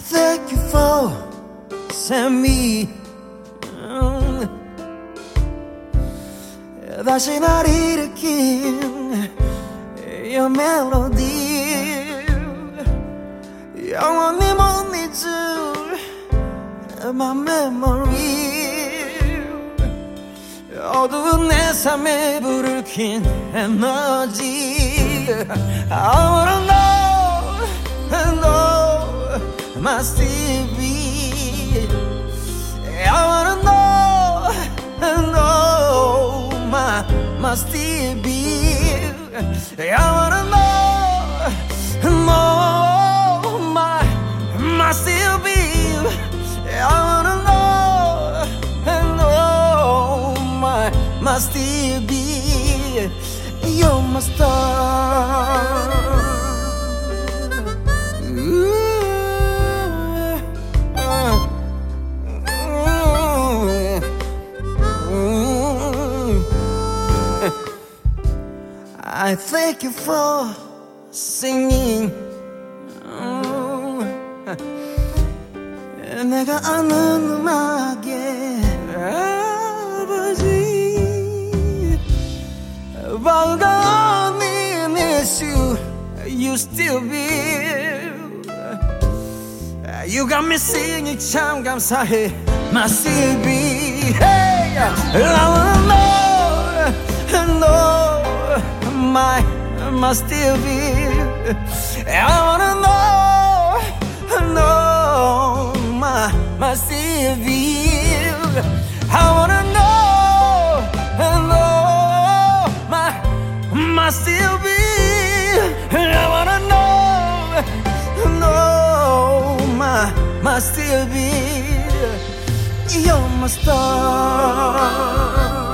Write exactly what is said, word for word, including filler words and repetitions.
thank you for sending me 음, 다시 날 일으킨 Your melody 영원히 못 잊을 My memory 어두운 내 삶에 불을 킨 에너지 I wanna know, know my Stevie I wanna know, know my, my Stevie I wanna know, know my, my Stevie I wanna know, know my, my Stevie You're my star Ooh, uh, ooh, ooh. I thank you for singing ooh, 내가 아는 음악에 아버지 But I miss you, you still be You got me singing 참 감사해 My Stevie Hey, I wanna know, know my, my Stevie I wanna know, know my, my Stevie I wanna know, know my, my Stevie I wanna know, know my, my Stevie You're my star